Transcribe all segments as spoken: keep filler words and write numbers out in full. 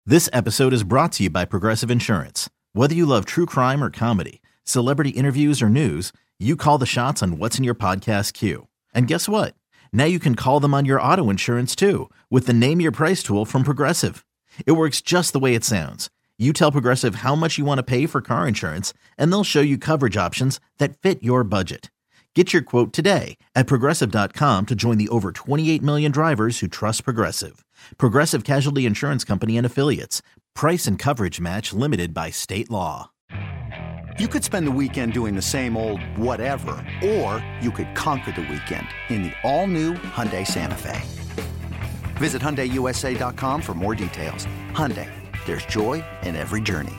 This episode is brought to you by Progressive Insurance. Whether you love true crime or comedy, celebrity interviews or news, you call the shots on what's in your podcast queue. And guess what? Now you can call them on your auto insurance too with the Name Your Price tool from Progressive. It works just the way it sounds. You tell Progressive how much you want to pay for car insurance, and they'll show you coverage options that fit your budget. Get your quote today at Progressive dot com to join the over twenty-eight million drivers who trust Progressive. Progressive Casualty Insurance Company and Affiliates. Price and coverage match limited by state law. You could spend the weekend doing the same old whatever, or you could conquer the weekend in the all-new Hyundai Santa Fe. Visit Hyundai U S A dot com for more details. Hyundai, there's joy in every journey.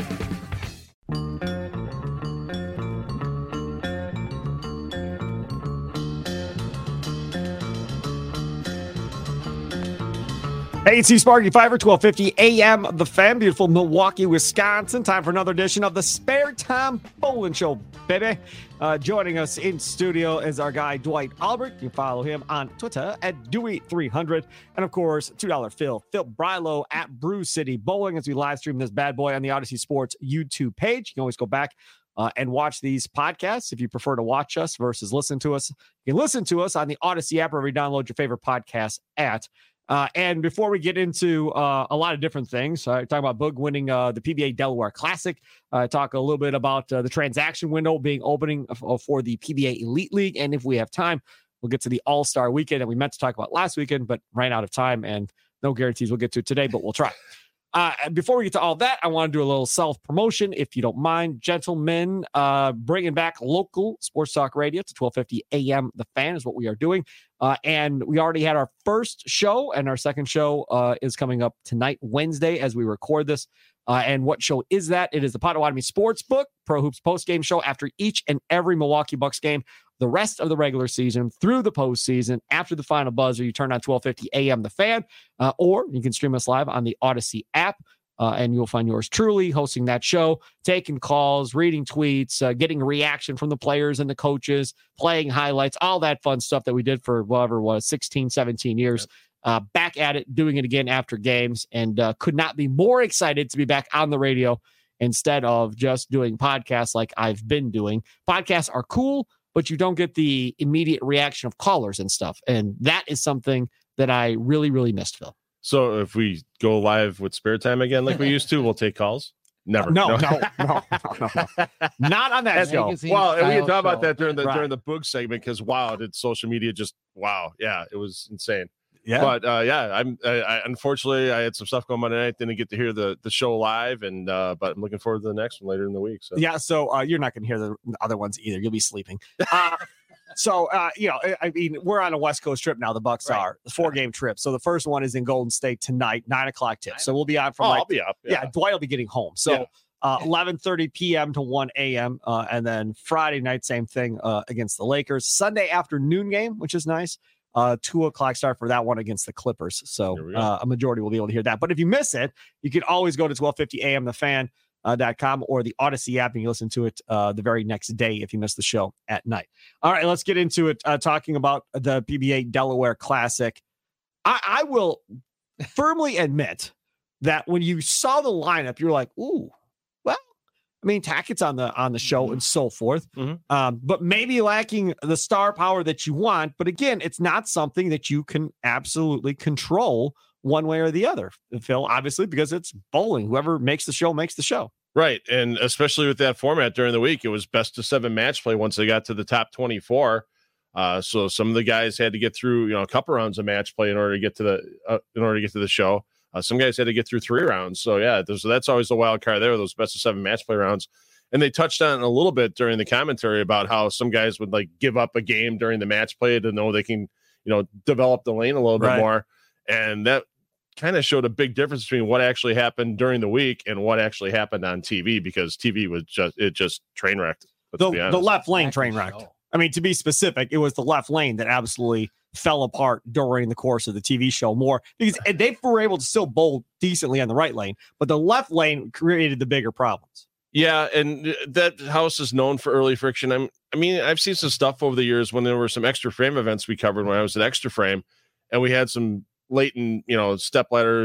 Hey, it's Sparky Fiver, twelve fifty A M, The Fan, beautiful Milwaukee, Wisconsin. Time for another edition of the Spare Time Bowling Show, baby. Uh, joining us in studio is our guy, Dwight Albert. You can follow him on Twitter at Dewey three hundred. And, of course, two dollar Phil, Phil Brilo at Brew City Bowling as we live stream this bad boy on the Odyssey Sports YouTube page. You can always go back uh, and watch these podcasts if you prefer to watch us versus listen to us. You can listen to us on the Odyssey app wherever you download your favorite podcast at. Uh, and before we get into uh, a lot of different things, uh, talk about Boog winning uh, the P B A Delaware Classic, uh, talk a little bit about uh, the transaction window being opening f- for the P B A Elite League. And if we have time, we'll get to the All-Star Weekend that we meant to talk about last weekend, but ran out of time, and no guarantees we'll get to it today, but we'll try. Uh, before we get to all that, I want to do a little self-promotion, if you don't mind, gentlemen. Uh, bringing back local sports talk radio to twelve fifty A M. The Fan is what we are doing. Uh, and we already had our first show, and our second show uh, is coming up tonight, Wednesday, as we record this. Uh, and what show is that? It is the Potawatomi Sportsbook Pro Hoops post-game show after each and every Milwaukee Bucks game. The rest of the regular season through the postseason, after the final buzzer, you turn on twelve fifty A M. The Fan, uh, or you can stream us live on the Odyssey app, uh, and you'll find yours truly hosting that show, taking calls, reading tweets, uh, getting a reaction from the players and the coaches, playing highlights, all that fun stuff that we did for whatever it was, sixteen, seventeen years. Uh, back at it, doing it again after games, and uh, could not be more excited to be back on the radio instead of just doing podcasts like I've been doing. Podcasts are cool, but you don't get the immediate reaction of callers and stuff. And that is something that I really, really missed, Phil. So if we go live with Spare Time again, like we used to, we'll take calls? Never. No, no, no, no, no, no. Not on that show. Well, and we can talk about that during the Right. during the Boog segment because, wow, did social media just, wow. Yeah, it was insane. Yeah. But, uh, yeah, I'm I, I, unfortunately, I had some stuff going on tonight. Didn't get to hear the, the show live, and uh, but I'm looking forward to the next one later in the week. So Yeah, so uh, you're not going to hear the other ones either. You'll be sleeping. Uh, so, uh, you know, I, I mean, we're on a West Coast trip now. The Bucks Right. are. Four-game trip. So the first one is in Golden State tonight, nine o'clock tip. So we'll be on from Oh, like I'll be up. Yeah, Dwight will be getting home. So Yeah. uh, eleven thirty p.m. to one a.m. Uh, and then Friday night, same thing uh, against the Lakers. Sunday afternoon game, which is nice. Uh, two o'clock start for that one against the Clippers. So Here we go. uh, a majority will be able to hear that. But if you miss it, you can always go to twelve fifty A M the fan dot com or the Odyssey app, and you listen to it uh, the very next day if you miss the show at night. All right, let's get into it. Uh, talking about the P B A Delaware Classic. I, I will firmly admit that when you saw the lineup, you're like, ooh, well, I mean, Tackett's on the on the show and so forth, Mhm. um, but maybe lacking the star power that you want. But again, it's not something that you can absolutely control one way or the other, Phil, obviously, because it's bowling. Whoever makes the show makes the show. Right. And especially with that format during the week, it was best of seven match play once they got to the top twenty-four. Uh, so some of the guys had to get through, you know, a couple rounds of match play in order to get to the uh, in order to get to the show. Uh, some guys had to get through three rounds. So yeah, so that's always the wild card there, those best of seven match play rounds. And they touched on it a little bit during the commentary about how some guys would like give up a game during the match play to know they can, you know, develop the lane a little Right. bit more. And that kind of showed a big difference between what actually happened during the week and what actually happened on T V, because T V was just, it just train wrecked. The, the left lane train wrecked. I mean, to be specific, it was the left lane that absolutely fell apart during the course of the T V show more because they were able to still bowl decently on the right lane, but the left lane created the bigger problems. Yeah, and that house is known for early friction. I'm, I mean, I've seen some stuff over the years when there were some extra frame events we covered when I was at Extra Frame, and we had some latent, you know, step ladder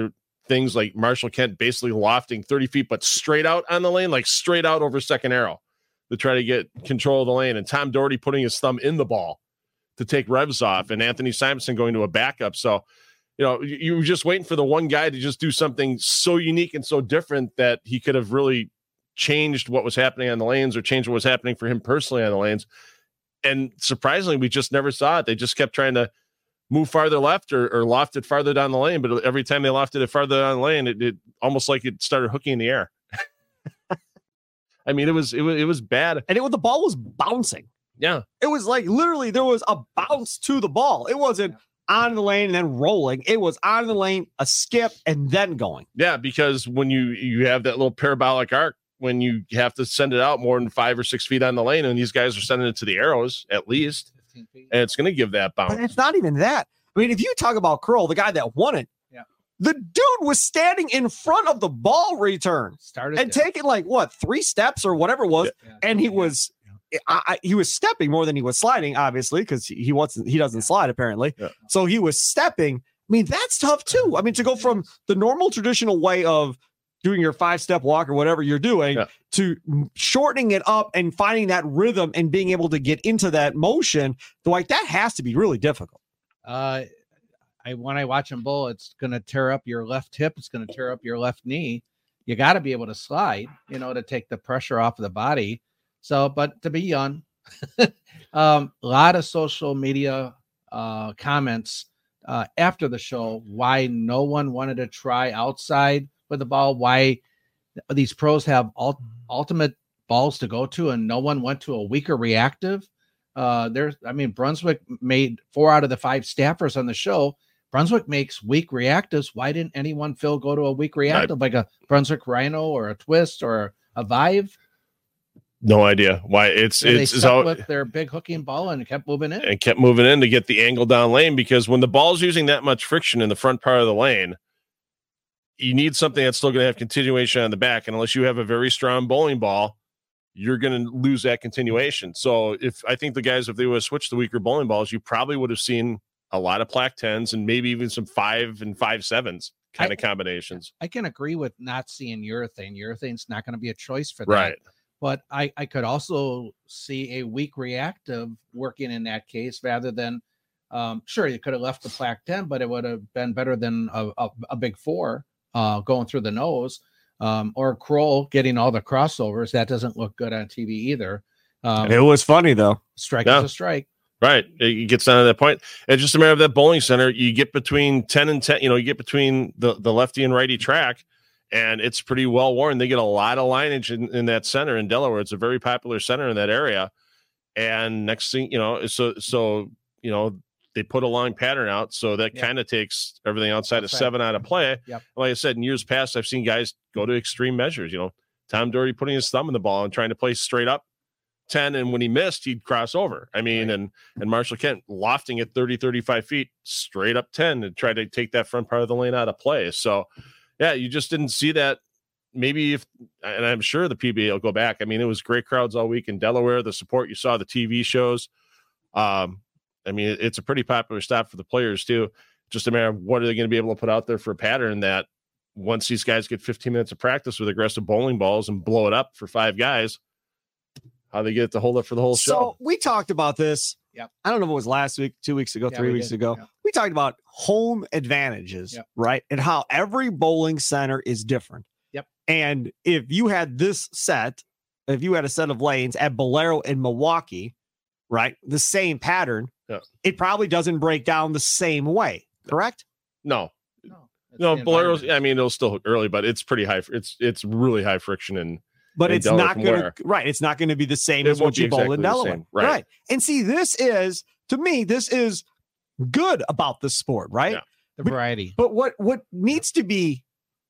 things like Marshall Kent basically lofting thirty feet, but straight out on the lane, like straight out over second arrow to try to get control of the lane. And Tom Doherty putting his thumb in the ball to take revs off, and Anthony Simonson going to a backup. So, you know, you, you were just waiting for the one guy to just do something so unique and so different that he could have really changed what was happening on the lanes or changed what was happening for him personally on the lanes. And surprisingly, we just never saw it. They just kept trying to move farther left or, or loft it farther down the lane. But every time they lofted it farther down the lane, it, it almost like it started hooking in the air. I mean, it was, it was, it was bad. And it, the ball was bouncing. Yeah. It was like literally there was a bounce to the ball. It wasn't on the lane and then rolling. It was on the lane, a skip, and then going. Yeah, because when you, you have that little parabolic arc, when you have to send it out more than five or six feet on the lane, and these guys are sending it to the arrows at least, and it's going to give that bounce. But it's not even that. I mean, if you talk about Curl, the guy that won it, yeah, the dude was standing in front of the ball return Started and there. taking like what three steps or whatever it was, Yeah. and he was. I, I, he was stepping more than he was sliding, obviously, because he, he wants he doesn't slide apparently. Yeah. So he was stepping. I mean, that's tough too. I mean, to go from the normal traditional way of doing your five step walk or whatever you're doing Yeah. to shortening it up and finding that rhythm and being able to get into that motion, like that has to be really difficult. Uh, I when I watch him bowl, it's going to tear up your left hip. It's going to tear up your left knee. You got to be able to slide, you know, to take the pressure off of the body. So, but to be young, um, a lot of social media uh, comments uh, after the show, why no one wanted to try outside with the ball, why these pros have ult- ultimate balls to go to and no one went to a weaker reactive. Uh, there's, I mean, Brunswick made four out of the five staffers on the show. Brunswick makes weak reactives. Why didn't anyone, Phil, go to a weak reactive like a Brunswick Rhino or a Twist or a Vive? No idea why it's And it's, they it's stuck all, with their big hooking ball and kept moving in. and kept moving in to get the angle down lane, because when the ball's using that much friction in the front part of the lane, you need something that's still going to have continuation on the back. And unless you have a very strong bowling ball, you're going to lose that continuation. So if I think the guys, if they would have switched to weaker bowling balls, you probably would have seen a lot of plaque tens and maybe even some five and five sevens kind I- of combinations. I can agree with not seeing urethane. Urethane's not going to be a choice for that. Right. But I, I could also see a weak reactive working in that case rather than, um, sure, you could have left the plaque ten, but it would have been better than a, a, a big four uh, going through the nose, um, or Kroll getting all the crossovers. That doesn't look good on T V either. Um, It was funny though. strike Yeah. is a strike. Right. It gets down to that point. It's just a matter of that bowling center. You get between ten and ten, you know, you get between the, the lefty and righty track, and it's pretty well worn. They get a lot of lineage in, in that center in Delaware. It's a very popular center in that area. And next thing, you know, so, so, you know, they put a long pattern out. So that Yeah. kind of takes everything outside of Outside. seven out of play. Yep. Like I said, in years past, I've seen guys go to extreme measures, you know, Tom Doherty putting his thumb in the ball and trying to play straight up ten. And when he missed, he'd cross over. I mean, Right. and, and Marshall Kent lofting it thirty, thirty-five feet straight up ten to try to take that front part of the lane out of play. So yeah, you just didn't see that. Maybe if, and I'm sure the P B A will go back. I mean, it was great crowds all week in Delaware. The support you saw, the T V shows. Um, I mean, it's a pretty popular stop for the players too. Just a matter of what are they going to be able to put out there for a pattern that once these guys get fifteen minutes of practice with aggressive bowling balls and blow it up for five guys, how they get it to hold up for the whole So show. we talked about this. Yep. I don't know if it was last week, two weeks ago, Yeah, three we weeks did. ago. Yeah. We talked about home advantages, Yep. right? And how every bowling center is different. Yep. And if you had this set, if you had a set of lanes at Bolero in Milwaukee, right, the same pattern, Yeah. it probably doesn't break down the same way, correct? No, No, it's no, the Bolero's. environment. I mean, it'll still hook early, but it's pretty high. It's it's really high friction and But in it's Delaware not from going where? to, right, it's not going to be the same It as won't what be you bowl exactly in the Delaware. same, right. And see, this is, to me, this is good about the sport, right? Yeah. the variety. But what what needs to be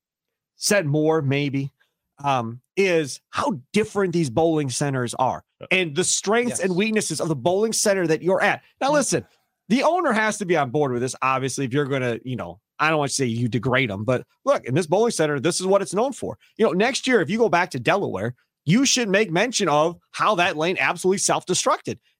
said more, maybe, um, is how different these bowling centers are and the strengths Yes. and weaknesses of the bowling center that you're at. Now, listen, the owner has to be on board with this. Obviously, if you're going to, you know, I don't want to say you degrade them, but look, in this bowling center, this is what it's known for. You know, next year, if you go back to Delaware, you should make mention of how that lane absolutely self-destructed.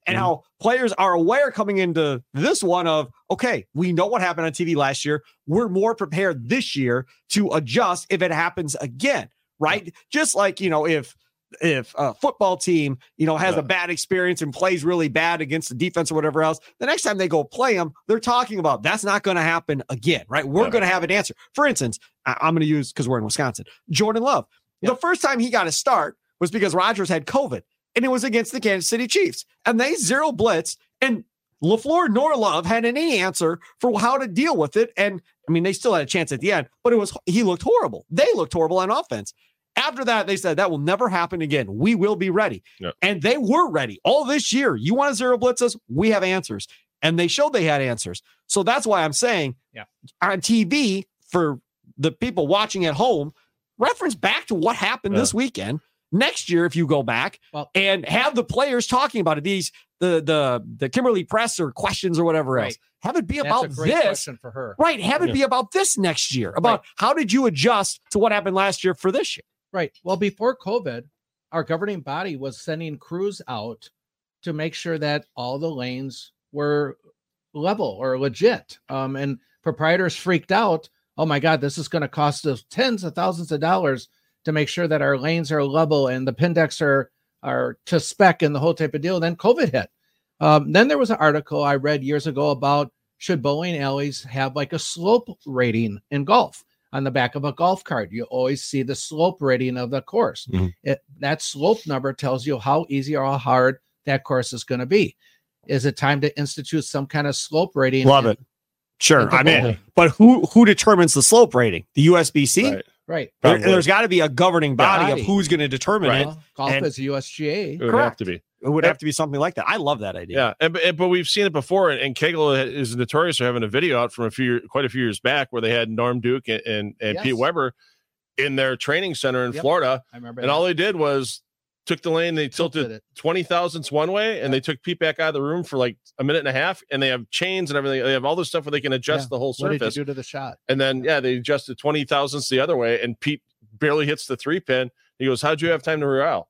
and Mhm. how players are aware coming into this one of, okay, we know what happened on T V last year. We're more prepared this year to adjust if it happens again, right? Just like, you know, if if a football team, you know, has Yeah. a bad experience and plays really bad against the defense or whatever else, the next time they go play them, they're talking about that's not going to happen again, right? We're Yeah. going to have an answer. For instance, I- I'm going to use, because we're in Wisconsin, Jordan Love. Yeah. The first time he got a start was because Rodgers had COVID, and it was against the Kansas City Chiefs, and they zero blitz, and LaFleur nor Love had any answer for how to deal with it. And I mean, they still had a chance at the end, but it was, he looked horrible. They looked horrible on offense. After that, they said that will never happen again. We will be ready. Yep. And they were ready all this year. You want to zero blitz us? We have answers. And they showed they had answers. So that's why I'm saying Yeah. on T V, for the people watching at home, reference back to what happened Yeah. this weekend. Next year, if you go back Well- and have the players talking about it, these the the the Kimberly Press or questions or whatever else, Right. have it be That's about a great this. question for her. Right. Have it Yeah. be about this next year, about how did you adjust to what happened last year for this year? Right. Well, before COVID, our governing body was sending crews out to make sure that all the lanes were level or legit. Um, and proprietors freaked out. Oh my God, this is going to cost us tens of thousands of dollars to make sure that our lanes are level and the Pindex are are to spec and the whole type of deal. Then COVID hit. Um, then there was an article I read years ago about should bowling alleys have like a slope rating in golf. On the back of a golf cart, you always see the slope rating of the course. Mhm. It, that slope number tells you how easy or how hard that course is going to be. Is it time to institute some kind of slope rating? Love in- it. Sure, in the I'm in. bowling? But who who determines the slope rating? The U S B C? Right. Right. There, Probably. there's got to be a governing body, Body. of who's going to determine Right. it. Well, golf And- is U S G A. It would have Correct. to be. It would have to be something like that. I love that idea. Yeah, and, but- but we've seen it before, and, and Kegel is notorious for having a video out from a few, quite a few years back, where they had Norm Duke and and, and Yes. Pete Weber in their training center in Yep. Florida, I remember. and that. all they did was took the lane, they Tilted tilted it. twenty thousandths one way, and they took Pete back out of the room for like a minute and a half, and they have chains and everything. They have all this stuff where they can adjust Yeah. the whole What did you surface, do to the shot? and then yeah, they adjusted twenty thousandths the other way, and Pete barely hits the three pin. He goes, "How'd you have time to reroute?"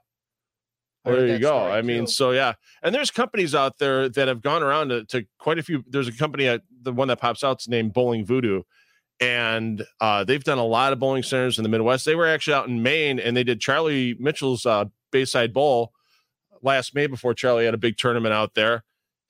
I heard There you that go. story, I mean, too. so yeah, and there's companies out there that have gone around to, to quite a few. There's a company, uh, the one that pops out is named Bowling Voodoo, and uh, they've done a lot of bowling centers in the Midwest. They were actually out in Maine, and they did Charlie Mitchell's uh, Bayside Bowl last May before Charlie had a big tournament out there,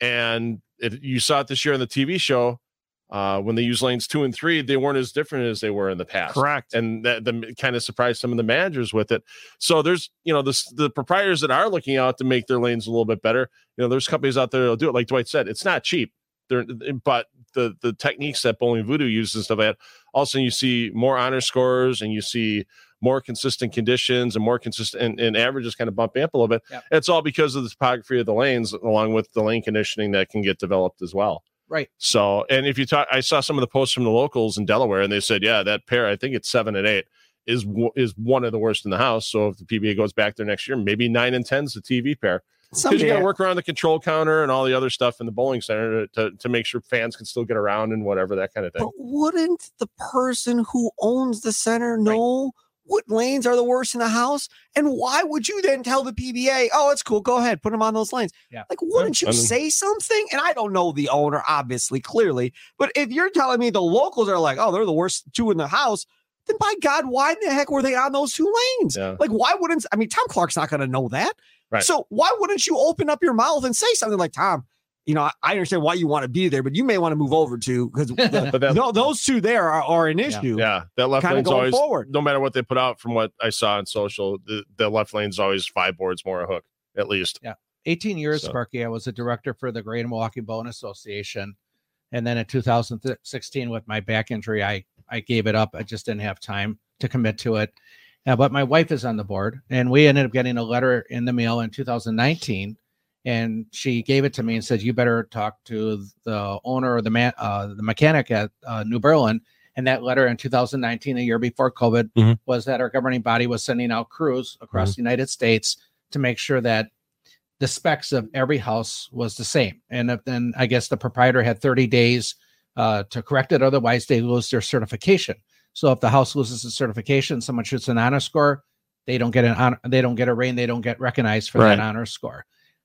and it, you saw it this year on the T V show. Uh, when they use lanes two and three, they weren't as different as they were in the past. Correct. And that the, kind of surprised some of the managers with it. So there's, you know, the, the proprietors that are looking out to make their lanes a little bit better. You know, there's companies out there that'll do it. Like Dwight said, it's not cheap. They're, but the the techniques that Bowling Voodoo uses and stuff like that, also you see more honor scores and you see more consistent conditions and more consistent and, and averages kind of bump up a little bit. Yep. It's all because of the topography of the lanes, along with the lane conditioning that can get developed as well. Right. So, and if you talk, I saw some of the posts from the locals in Delaware, and they said, yeah, that pair, I think it's seven and eight, is w- is one of the worst in the house. So if the P B A goes back there next year, maybe nine and ten's the T V pair. Because you got Someday, to work around the control counter and all the other stuff in the bowling center to, to, to make sure fans can still get around and whatever, that kind of thing. but wouldn't the person who owns the center know what lanes are the worst in the house? And why would you then tell the P B A, oh, it's cool, go ahead, put them on those lanes? Yeah. Like, wouldn't you I mean- say something? And I don't know the owner, obviously, clearly, but if you're telling me the locals are like, oh, they're the worst two in the house, then by God, why in the heck were they on those two lanes? Yeah. Like, why wouldn't, I mean, Tom Clark's not going to know that. Right. So why wouldn't you open up your mouth and say something like, Tom, you know, I, I understand why you want to be there, but you may want to move over to, because But that- no, those two there are, are an issue. Yeah, that left Kinda lane's going always, forward. no matter what they put out from what I saw on social, the, the left lane's always five boards more a hook, at least. eighteen years, So- Sparky. I was a director for the Greater Milwaukee Bowling Association. And then in two thousand sixteen, with my back injury, I, I gave it up. I just didn't have time to commit to it. Uh, but my wife is on the board, and we ended up getting a letter in the mail in two thousand nineteen. And she gave it to me and said, you better talk to the owner or the man, uh, the mechanic at uh, New Berlin. And that letter in two thousand nineteen, a year before COVID, Mhm. was that our governing body was sending out crews across the United States to make sure that the specs of every house was the same. And if, then I guess the proprietor had thirty days uh, to correct it. Otherwise, they lose their certification. So if the house loses the certification, someone shoots an honor score, they don't get an honor, they don't get a rain, they don't get recognized for Right. that honor score.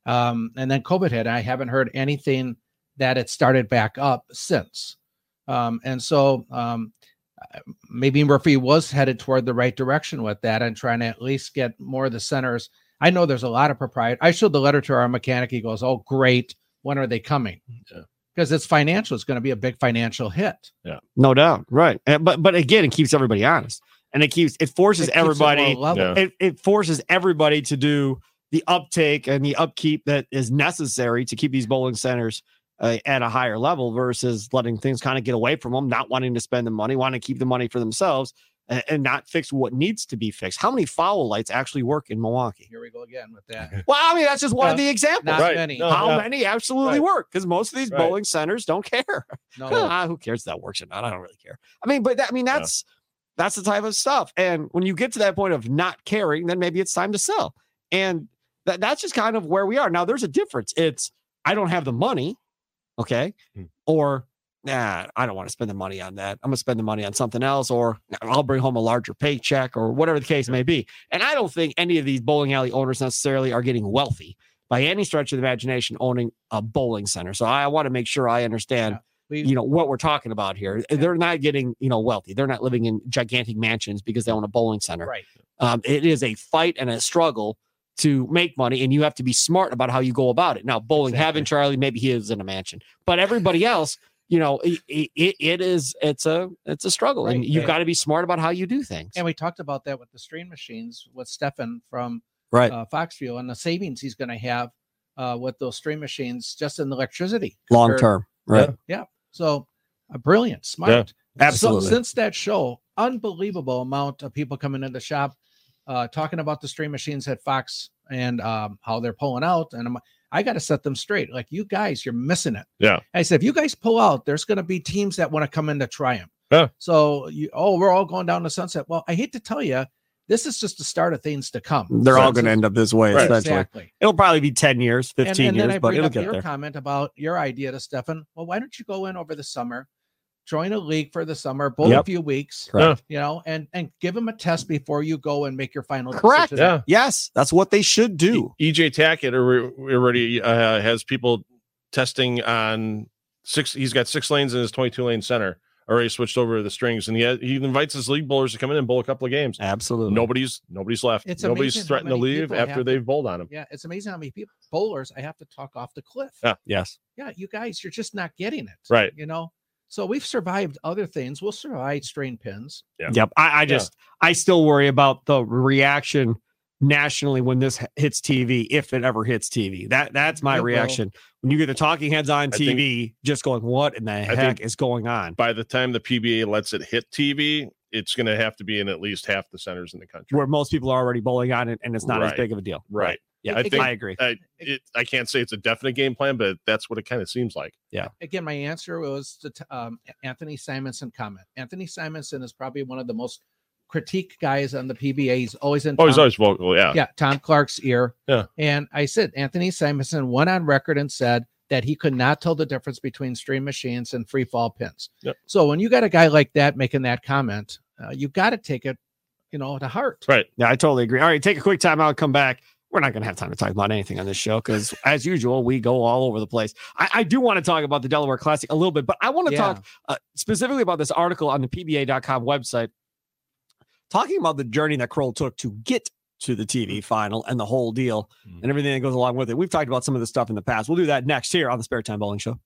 Um, and then COVID hit. I haven't heard anything that it started back up since. Um, and so um, maybe Murphy was headed toward the right direction with that and trying to at least get more of the centers. I know there's a lot of proprietors. I showed the letter to our mechanic. He goes, oh, great. When are they coming? Yeah. Because it's financial. It's going to be a big financial hit. Yeah, no doubt. Right. And, but, but again, it keeps everybody honest, and it keeps, it forces It keeps it everybody, more level. Yeah. it, it forces everybody to do the uptake and the upkeep that is necessary to keep these bowling centers uh, at a higher level versus letting things kind of get away from them, not wanting to spend the money, wanting to keep the money for themselves and, and not fix what needs to be fixed. How many foul lights actually work in Milwaukee? Here we go again with that. Well, I mean, that's just one Uh, of the examples. Not Right. many. No. How yeah. many absolutely Right. work? Because most of these Right. bowling centers don't care. No. Ah, who cares if that works or not? I don't really care. I mean, but that, I mean, that's that's the type of stuff. And when you get to that point of not caring, then maybe it's time to sell. And that, that's just kind of where we are. Now, there's a difference. It's I don't have the money, okay, Hmm. or nah, I don't want to spend the money on that. I'm gonna spend the money on something else, or I'll bring home a larger paycheck, or whatever the case may be. And I don't think any of these bowling alley owners necessarily are getting wealthy by any stretch of the imagination owning a bowling center. So I want to make sure I understand, We, you know, what we're talking about here. They're not getting, you know, wealthy. They're not living in gigantic mansions because they own a bowling center. right. Um, it is a fight and a struggle to make money, and you have to be smart about how you go about it. Now, bowling Exactly. Heaven, Charlie, maybe he is in a mansion, but everybody else, you know, it, it, it is, it's a, it's a struggle, and Right. you've Yeah. got to be smart about how you do things. And we talked about that with the stream machines with Stefan from Right. uh, Foxview and the savings he's going to have uh, with those stream machines just in electricity. Long compared- term. Right. Yeah. So uh, brilliant, smart. Yeah, absolutely. So, since that show, unbelievable amount of people coming into the shop uh, talking about the stream machines at Fox and um, how they're pulling out. And I'm, I got to set them straight. Like, you guys, you're missing it. Yeah. I said, if you guys pull out, there's going to be teams that want to come in to try them. Yeah. So, you, oh, we're all going down to sunset. Well, I hate to tell you, this is just the start of things to come. They're So all it's going to just- end up this way. Right. Essentially. Exactly. It'll probably be ten years, And, fifteen and then years, I but bring it'll up get your there. comment about your idea to Stefan. Well, why don't you go in over the summer, join a league for the summer, bowl Yep. a few weeks, Correct. you know, and and give them a test before you go and make your final Correct. decision. Yeah. Yes, that's what they should do. E J Tackett alre- already uh, has people testing on six. He's got six lanes in his twenty-two lane center. Already switched over to the strings, and he has, he invites his league bowlers to come in and bowl a couple of games. Absolutely. Nobody's nobody's left. It's Nobody's amazing how threatened to many leave people after have- they've bowled on him. Yeah, it's amazing how many people bowlers I have to talk off the cliff. Yeah. Yes. Yeah, you guys, you're just not getting it. Right. You know, so we've survived other things. We'll survive strain pins. Yeah. Yep. I, I just, I still worry about the reaction nationally when this h- hits T V, if it ever hits T V. That that's my It will. reaction. When you get the talking heads on I T V, just going, what in the heck think- is going on? By the time the P B A lets it hit T V, it's going to have to be in at least half the centers in the country. Where most people are already bowling on it, and it's not as Right. big of a deal. Right. Yeah, I I, think- agree. I, it, I can't say it's a definite game plan, but that's what it kind of seems like. Again, my answer was to t- um, Anthony Simonson comment. Anthony Simonson is probably one of the most critique guys on the P B A. He's always in. Oh, he's Tom- always vocal. Yeah. yeah, Tom Clark's ear. Yeah. And I said, Anthony Simonson went on record and said that he could not tell the difference between stream machines and free fall pins. Yep. So when you got a guy like that making that comment, uh, you got to take it, you know, to heart. Right. Yeah, I totally agree. All right, take a quick time out, come back. We're not going to have time to talk about anything on this show because, as usual, we go all over the place. I, I do want to talk about the Delaware Classic a little bit, but I want to Yeah. talk uh, specifically about this article on the P B A dot com website, talking about the journey that Kroll took to get to the T V final and the whole deal Mhm. and everything that goes along with it. We've talked about some of this stuff in the past. We'll do that next here on the Spare Time Bowling Show.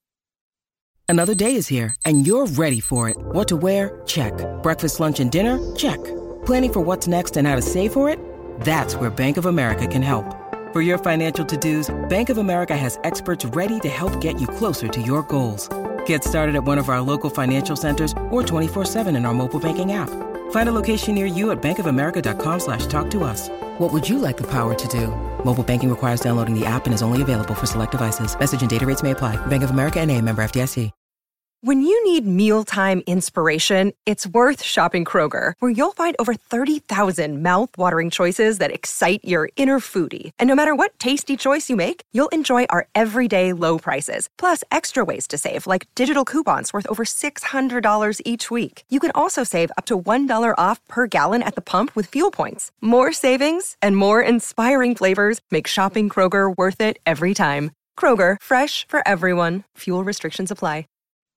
Another day is here, and you're ready for it. What to wear? Check. Breakfast, lunch, and dinner? Check. Planning for what's next and how to save for it? That's where Bank of America can help. For your financial to-dos, Bank of America has experts ready to help get you closer to your goals. Get started at one of our local financial centers or twenty-four seven in our mobile banking app. Find a location near you at bankofamerica.com slash talk to us. What would you like the power to do? Mobile banking requires downloading the app and is only available for select devices. Message and data rates may apply. Bank of America N A, member F D I C. When you need mealtime inspiration, it's worth shopping Kroger, where you'll find over thirty thousand mouth-watering choices that excite your inner foodie. And no matter what tasty choice you make, you'll enjoy our everyday low prices, plus extra ways to save, like digital coupons worth over six hundred dollars each week. You can also save up to one dollar off per gallon at the pump with fuel points. More savings and more inspiring flavors make shopping Kroger worth it every time. Kroger, fresh for everyone. Fuel restrictions apply.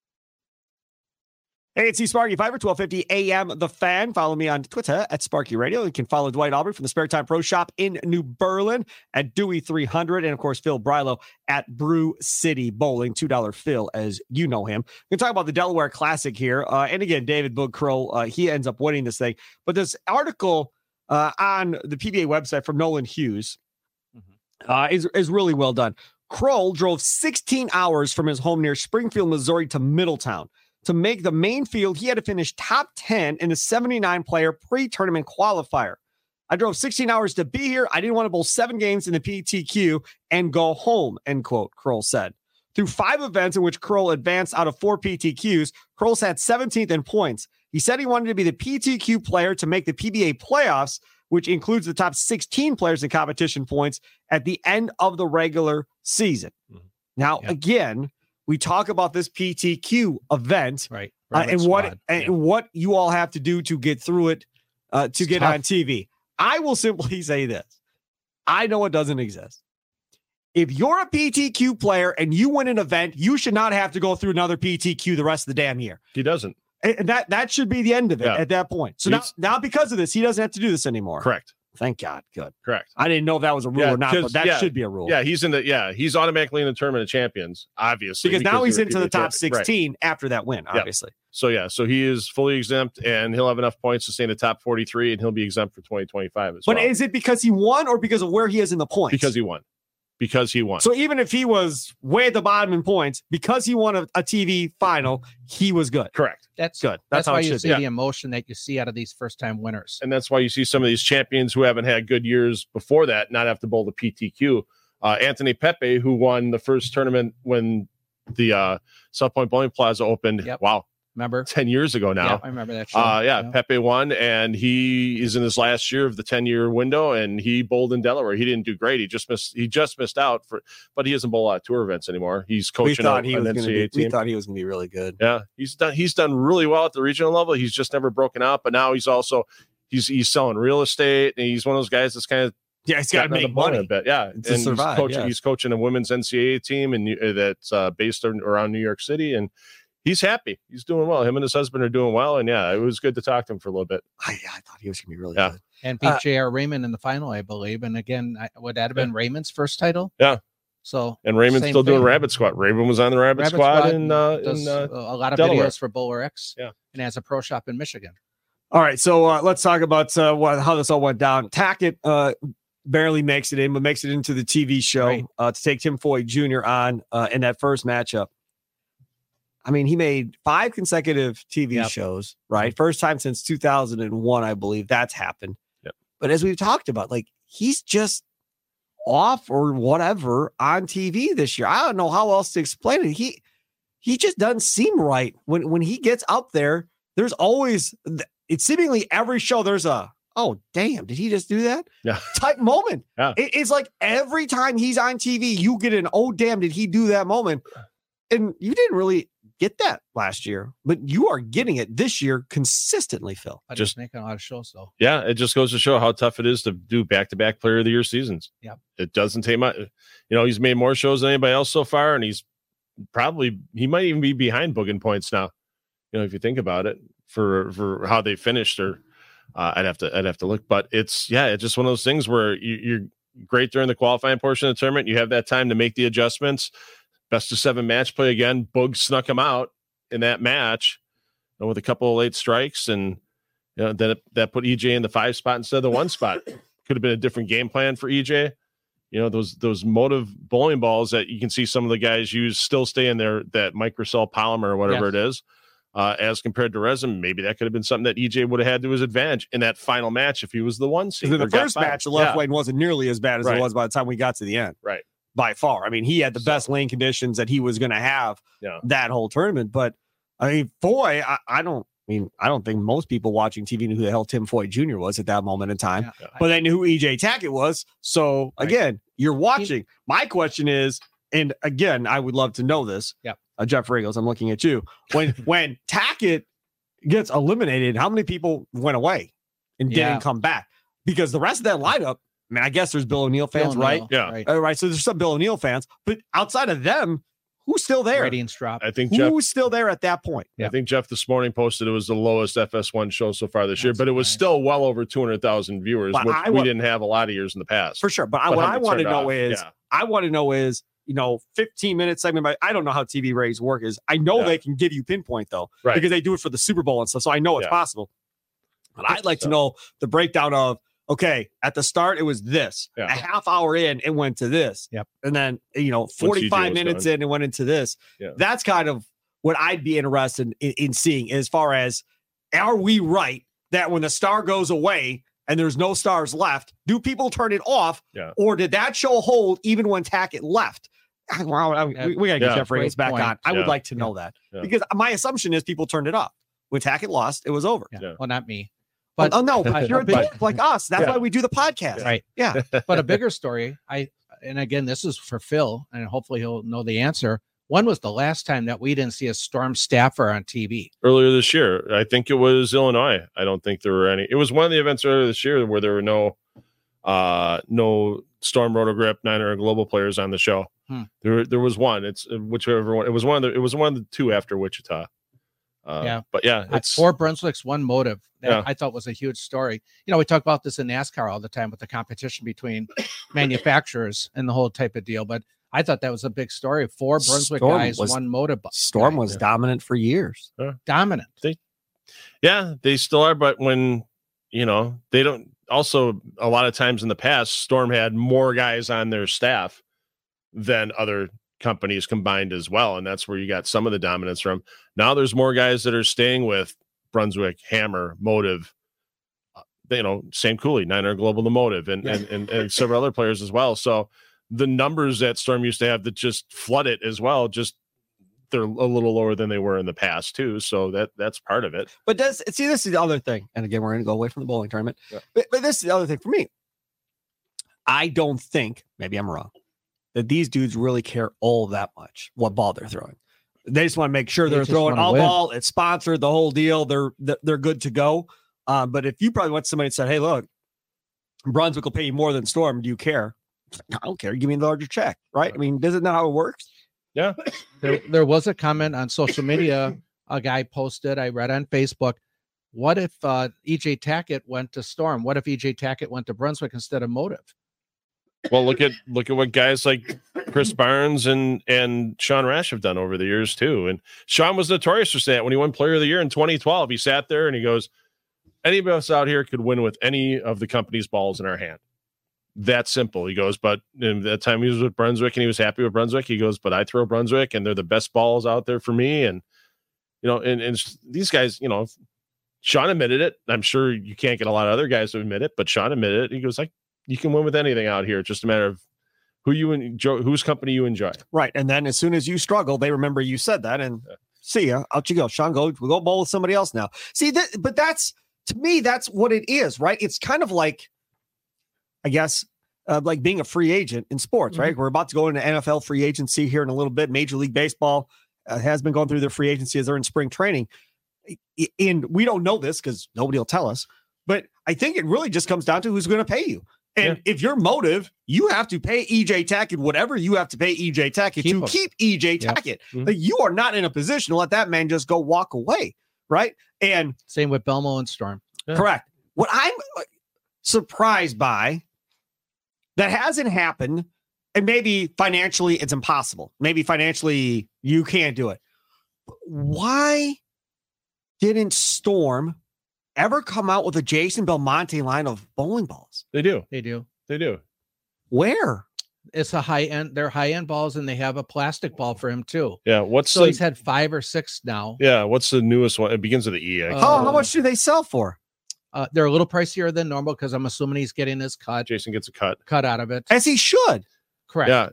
Hey, it's Sparky Fiver, twelve fifty A M The Fan. Follow me on Twitter at Sparky Radio. You can follow Dwight Aubrey from the Spare Time Pro Shop in New Berlin at Dewey three hundred. And, of course, Phil Brilo at Brew City Bowling, two dollar Phil, as you know him. We're going to talk about the Delaware Classic here. Uh, and, again, David Boog Kroll, uh, he ends up winning this thing. But this article uh, on the P B A website from Nolan Hughes mm-hmm. uh, is, is really well done. Kroll drove sixteen hours from his home near Springfield, Missouri to Middletown. To make the main field, he had to finish top ten in the seventy-nine player pre-tournament qualifier. I drove sixteen hours to be here. I didn't want to bowl seven games in the P T Q and go home, end quote, Kroll said. Through five events in which Kroll advanced out of four P T Qs, Kroll sat seventeenth in points. He said he wanted to be the P T Q player to make the P B A playoffs, which includes the top sixteen players in competition points at the end of the regular season. Mm-hmm. Now, yep. again, we talk about this P T Q event, right? Uh, and squad. what and yeah. what you all have to do to get through it, uh, to it's get tough. on T V. I will simply say this: I know it doesn't exist. If you're a P T Q player and you win an event, you should not have to go through another P T Q the rest of the damn year. He doesn't, and that that should be the end of it yeah. at that point. So now, now, because of this, he doesn't have to do this anymore. Correct. Thank God. Good. Correct. I didn't know if that was a rule yeah, or not, but that yeah, should be a rule. Yeah, he's in the yeah, he's automatically in the tournament of champions, obviously. Because, because now he's into the top champion. sixteen right. after that win, obviously. Yeah. So yeah, so he is fully exempt and he'll have enough points to stay in the top forty-three and he'll be exempt for twenty twenty-five as but well. But is it because he won or because of where he is in the points? Because he won. Because he won. So even if he was way at the bottom in points, because he won a, a T V final, he was good. Correct. That's good. That's, that's how why it you should see be. the emotion that you see out of these first-time winners. And that's why you see some of these champions who haven't had good years before that not have to bowl the P T Q. Uh, Anthony Pepe, who won the first tournament when the uh, South Point Bowling Plaza opened. Yep. Wow. Remember? ten years ago now. Yeah, I remember that show. Uh, yeah, yeah, Pepe won, and he is in his last year of the ten-year window, and he bowled in Delaware. He didn't do great. He just missed He just missed out, for, but he doesn't bowl a lot of tour events anymore. He's coaching we thought he an was N C double A gonna be, team. We thought he was going to be really good. Yeah, he's done He's done really well at the regional level. He's just never broken out, but now he's also he's he's selling real estate, and he's one of those guys that's kind of Yeah, he's got to make money a bit. Yeah, to and survive. He's coaching, yeah. he's coaching a women's N C double A team and uh, that's uh, based around New York City, and he's happy. He's doing well. Him and his husband are doing well, and yeah, it was good to talk to him for a little bit. I, I thought he was going to be really yeah. good. And beat J R Raymond in the final, I believe. And again, I, would that have been yeah. Raymond's first title? Yeah. So and Raymond's still thing. doing Rabbit Squad. Raymond was on the Rabbit, Rabbit Squad, Squad in, uh, does in uh, a lot of Delaware. videos for Bowler X. Yeah, and has a pro shop in Michigan. All right, so uh, let's talk about uh, what, how this all went down. Tackett uh, barely makes it in, but makes it into the T V show right. uh, to take Tim Foy Junior on uh, in that first matchup. I mean, he made five consecutive T V yep. shows, right? First time since two thousand one, I believe that's happened. Yep. But as we've talked about, like, he's just off or whatever on T V this year. I don't know how else to explain it. He he just doesn't seem right. When when he gets up there, there's always, it's seemingly every show there's a, oh, damn, did he just do that? Yeah. Type moment. Yeah. It, it's like every time he's on T V, you get an, oh, damn, did he do that moment? And you didn't really get that last year, but you are getting it this year consistently, Phil. I just making a lot of shows, though. Yeah, it just goes to show how tough it is to do back-to-back Player of the Year seasons. Yeah, it doesn't take much. You know, he's made more shows than anybody else so far, and he's probably he might even be behind Boog in points now. You know, if you think about it, for for how they finished, or uh, I'd have to I'd have to look, but it's yeah, it's just one of those things where you, you're great during the qualifying portion of the tournament. You have that time to make the adjustments. Best of seven match play again. Boog snuck him out in that match, you know, with a couple of late strikes, and you know, then it, that put E J in the five spot instead of the one spot. Could have been a different game plan for E J. You know, those those motive bowling balls that you can see some of the guys use still stay in there, that microcell polymer or whatever yes. it is, uh, as compared to resin. Maybe that could have been something that E J would have had to his advantage in that final match if he was the one seed. In the first match, the left yeah. lane wasn't nearly as bad as right. it was by the time we got to the end. Right. By far. I mean, he had the best lane conditions that he was going to have yeah. that whole tournament. But I mean, Foy, I, I don't I mean, I don't think most people watching T V knew who the hell Tim Foy Junior was at that moment in time, Yeah. but they knew who E J Tackett was. So Right. again, you're watching. My question is, and again, I would love to know this. Yep. Uh, Jeff Riggles, I'm looking at you. When when Tackett gets eliminated, how many people went away and Yeah. didn't come back? Because the rest of that lineup, I mean, I guess there's Bill O'Neill fans, Bill right? O'Neill, Yeah. Right. All right. So there's some Bill O'Neill fans, but outside of them, who's still there? Ratings drop. I think Jeff. Who's still there at that point? Yeah. I think Jeff this morning posted it was the lowest F S one show so far this year, That's but it was nice. still well over two hundred thousand viewers, But which I we wa- didn't have a lot of years in the past. For sure. But I, But what how I it want to turned know off, is, yeah. I want to know is, you know, fifteen minute segment. By, I don't know how T V ratings work. Is I know Yeah. they can give you pinpoint though, Right. because they do it for the Super Bowl and stuff. So I know it's Yeah. possible. But I'd like to So- know the breakdown of, okay, at the start it was this, Yeah. a half hour in it went to this, Yep. and then you know C J forty-five was minutes gone. in it went into this. Yeah. That's kind of what I'd be interested in, in seeing as far as, are we right that when the star goes away and there's no stars left, do people turn it off? Yeah. Or did that show hold even when Tackett left? Wow, I- we, we gotta get Yeah. Jeff Riggles back Great on. point. I would Yeah. like to know that Yeah. because my assumption is people turned it off. When Tackett lost, it was over. Yeah. Yeah. Well, not me. But But oh no, but you're a but- dope like us. That's Yeah. why we do the podcast. Right. Yeah. But a bigger story, I and again, this is for Phil, and hopefully he'll know the answer. When was the last time that we didn't see a Storm staffer on T V? Earlier this year, I think it was Illinois. I don't think there were any. It was one of the events earlier this year where there were no, uh, no Storm Rotogrip Niner Global players on the show. Hmm. There, there was one. It's uh, whichever one. It was one of the. It was one of the two after Wichita. Uh, Yeah. but yeah, Uh, it's For Brunswick's one motive that Yeah. I thought was a huge story. You know, we talk about this in NASCAR all the time with the competition between manufacturers and the whole type of deal. But I thought that was a big story. Four Brunswick Storm guys, was- one motive. Storm guy. was dominant for years. dominant. yeah, they still are. But when you know they don't. Also, a lot of times in the past, Storm had more guys on their staff than other companies combined as well, and that's where you got some of the dominance from. Now there's more guys that are staying with Brunswick, Hammer, Motive, uh, you know, Sam Cooley, Niner Global, the Motive, and, Yeah. and and and several other players as well. So the numbers that Storm used to have that just flood it as well, just they're a little lower than they were in the past too. So that that's part of it. But does see this is the other thing, and again, we're gonna go away from the bowling tournament. Yeah. But, but this is the other thing for me. I don't think, maybe I'm wrong, that these dudes really care all that much what ball they're throwing. They just want to make sure They they're just throwing wanna all win. ball. It's sponsored, the whole deal. They're they're good to go. Um, but if you probably went to somebody and said, "Hey, look, Brunswick will pay you more than Storm. Do you care?" I don't care. Give me the larger check, right? I mean, does it know how it works? Yeah. There, there was a comment on social media. A guy posted, I read on Facebook, what if uh, E J Tackett went to Storm? What if E J Tackett went to Brunswick instead of Motive? Well, look at look at what guys like Chris Barnes and and Sean Rash have done over the years too. And Sean was notorious for saying that when he won Player of the Year in twenty twelve. He sat there and he goes, "Any of us out here could win with any of the company's balls in our hand." That simple. He goes, but in that time he was with Brunswick and he was happy with Brunswick. He goes, but I throw Brunswick and they're the best balls out there for me. And you know, and, and these guys, you know, Sean admitted it. I'm sure you can't get a lot of other guys to admit it, but Sean admitted it. He goes, like, you can win with anything out here. It's just a matter of who you enjoy, whose company you enjoy. Right. And then as soon as you struggle, they remember you said that and see ya. Out you go. Sean, go, we'll go bowl with somebody else now. See, that, but that's, to me, that's what it is, right? It's kind of like, I guess, uh, like being a free agent in sports, right? We're about to go into N F L free agency here in a little bit. Major League Baseball uh, has been going through their free agency as they're in spring training. I- And we don't know this because nobody will tell us, but I think it really just comes down to who's going to pay you. And if your motive, you have to pay E J Tackett whatever you have to pay E J Tackett Keep to him. keep E J Yep. Tackett. Mhm. Like, you are not in a position to let that man just go walk away, right? And Same with Belmo and Storm. Yeah. correct. What I'm uh, surprised by that hasn't happened, and maybe financially it's impossible. Maybe financially you can't do it. But why didn't Storm ever come out with a Jason Belmonte line of bowling balls? They do. They do. They do. Where? It's a high end, they're high end balls, and they have a plastic ball for him too. Yeah. What's So the, he's had five or six now. yeah. What's the newest one? It begins with the E. I Uh, can't How, how remember. much do they sell for? Uh, they're a little pricier than normal because I'm assuming he's getting his cut Jason gets a cut. cut out of it. As he should. Correct. Yeah.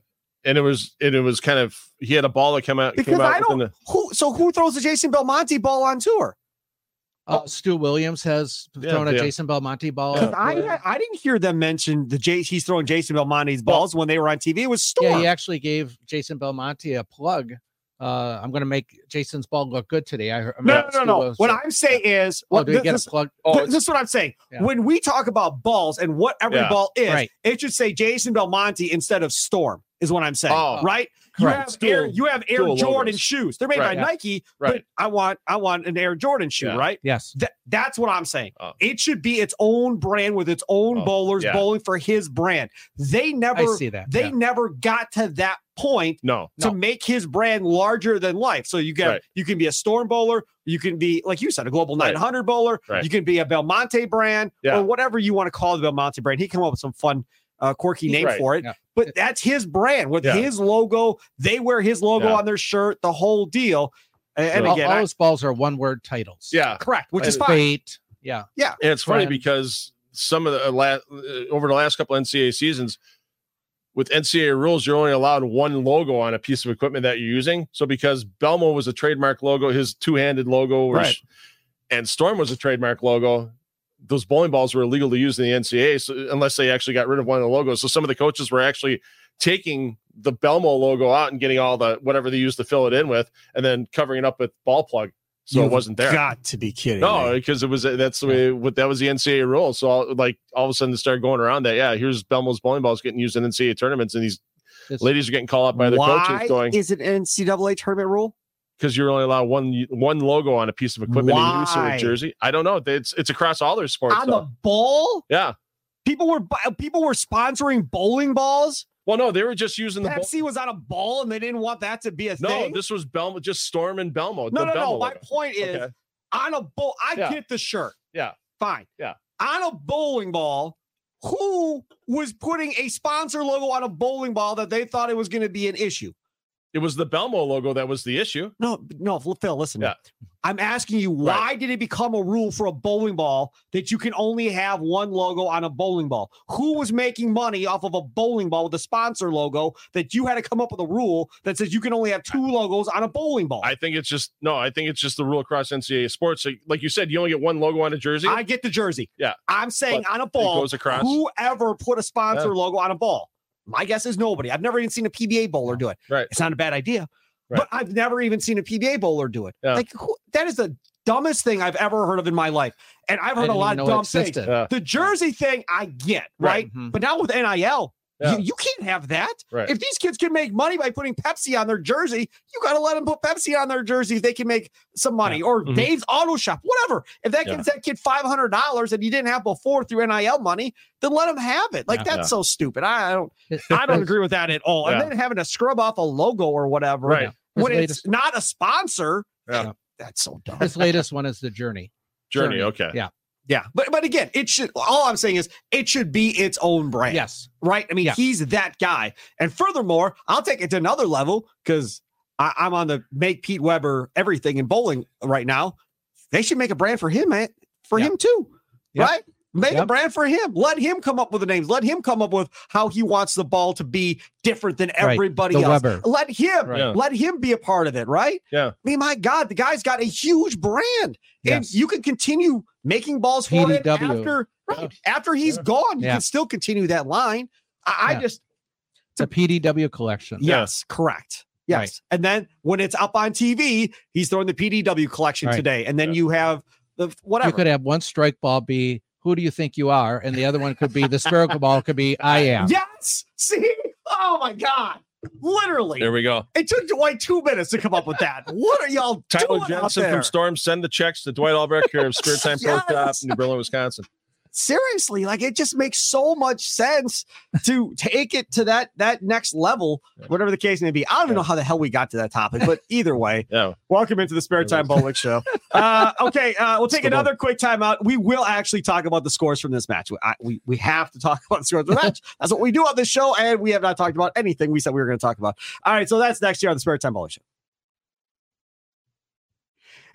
and it was and it was kind of he had a ball that came out Because came out I don't the, who so who throws the Jason Belmonte ball on tour? Uh, Stu Williams has Yeah, thrown a yeah. Jason Belmonte ball. Because out. I I didn't hear them mention the J he's throwing Jason Belmonte's balls when they were on T V. It was Storm. Yeah, he actually gave Jason Belmonte a plug. Uh, I'm going to make Jason's ball look good today. I heard. no, no, no, no. What I'm saying is, Oh, what, do we this, get this, a plug? oh, this is what I'm saying. Yeah. When we talk about balls and what every Yeah. ball is, Right. it should say Jason Belmonte instead of Storm, is what I'm saying. Oh, right? You correct. have Dual- Air, you have Air dual Jordan logos. shoes. They're made Right. by Yeah. Nike, Right. but I want I want an Air Jordan shoe, Yeah. right? Yes. Th- that's what I'm saying. Oh. It should be its own brand with its own Oh, bowlers yeah. bowling for his brand. They I never see that. they yeah. never got to that point no to No. make his brand larger than life. So you get Right. you can be a Storm bowler, you can be like you said, a global Right. nine hundred bowler, Right. you can be a Belmonte brand Yeah. or whatever you want to call the Belmonte brand. He came up with some fun, uh, quirky name Right. for it, Yeah. but that's his brand with Yeah. his logo. They wear his logo Yeah. on their shirt, the whole deal. And, and all, again, all I- his balls are one word titles. yeah correct, which is And- fine. Fate. Yeah. and it's funny Brand. because some of the uh, la- uh, over the last couple N C A A seasons with N C A A rules, you're only allowed one logo on a piece of equipment that you're using. So because Belmo was a trademark logo, his two-handed logo, was, Right. and Storm was a trademark logo, those bowling balls were illegal to use in the N C A A so, unless they actually got rid of one of the logos. So some of the coaches were actually taking the Belmo logo out and getting all the whatever they used to fill it in with, and then covering it up with ball plug, so You've it wasn't there. Got to be kidding No, me. because it was that's the way what that was the N C A A rule. So all, like all of a sudden, they started going around that. Yeah, here's Belmo's bowling balls getting used in N C A A tournaments, and these It's- ladies are getting called up by their Why coaches going is it an N C double A tournament rule? because you're only allowed one one logo on a piece of equipment in use in Why? a jersey. I don't know. It's it's across all their sports. On though. the ball? Yeah. People were bu- people were sponsoring bowling balls. Well, no, they were just using the. Pepsi was on a ball and they didn't want that to be a No, thing. this was Belmo, just Storm and Belmo. no, the no, no. Belmo My logo. point is Okay. on a bowl. I Yeah. get the shirt. Yeah. Fine. Yeah. On a bowling ball, who was putting a sponsor logo on a bowling ball that they thought it was going to be an issue? It was the Belmo logo that was the issue. No, no, Phil, listen. Yeah. I'm asking you, why did it become a rule for a bowling ball that you can only have one logo on a bowling ball? Who was making money off of a bowling ball with a sponsor logo that you had to come up with a rule that says you can only have two logos on a bowling ball? I think it's just no. I think it's just the rule across N C A A sports. Like, like you said, you only get one logo on a jersey. I get the jersey. Yeah. I'm saying But on a ball, goes across. whoever put a sponsor Yeah. logo on a ball. My guess is nobody. I've never even seen a P B A bowler do it. Right. It's not a bad idea, Right. but I've never even seen a P B A bowler do it. Yeah. Like who, that is the dumbest thing I've ever heard of in my life. And I've I heard a didn't lot even of know it dumb things. existed. Yeah. The jersey thing, I get, right? Right. Mhm. But now with N I L, Yeah. you, you can't have that. Right. If these kids can make money by putting Pepsi on their jersey, you got to let them put Pepsi on their jersey if they can make some money. Or Mhm. Dave's Auto Shop, whatever. If that Yeah. gives that kid five hundred dollars and you didn't have before through N I L money, then let him have it. Like, Yeah. that's Yeah. so stupid. I don't I don't agree with that at all. Yeah. And then having to scrub off a logo or whatever Right. when His it's latest- not a sponsor, Yeah. that's so dumb. His latest one is the Journey. Journey. Journey. Okay. Yeah. Yeah. But but again, it should all I'm saying is it should be its own brand. Yes. Right? I mean, Yeah. he's that guy. And furthermore, I'll take it to another level because I'm on the make Pete Weber everything in bowling right now. They should make a brand for him, man, for Yeah. him too. Yep. Right? Make a Yep. brand for him. Let him come up with the names. Let him come up with how he wants the ball to be different than Right. everybody The else. Weber. Let him, Right. Yeah. let him be a part of it, right? Yeah. I mean, my God, the guy's got a huge brand. And Yes. you can continue making balls for P D him W. after, right, after he's gone. You Yeah. can still continue that line. I, I Yeah. just It's a P D W collection. yes, correct. Yes. Right. And then when it's up on T V, he's throwing the P D W collection Right. today. And then Yeah. you have the whatever. You could have one strike ball be who do you think you are? And the other one could be the spherical ball could be I am. Yes. See? Oh my God. Literally. There we go. It took Dwight two minutes to come up with that. What are y'all Tyler doing out Jensen there? from Storm. Send the checks to Dwight Albrecht here of Spirit Time Pro Shop, Yes. New Berlin, Wisconsin. Seriously, like it just makes so much sense to take it to that that next level, whatever the case may be. I don't even know how the hell we got to that topic, but either way, Yeah. welcome into the Spare Time Bowling Show. Uh, okay, uh, we'll take Still another quick timeout. We will actually talk about the scores from this match. We I, we, we have to talk about the scores of the match. That's what we do on this show, and we have not talked about anything we said we were going to talk about. All right, so that's next year on the Spare Time Bowling Show.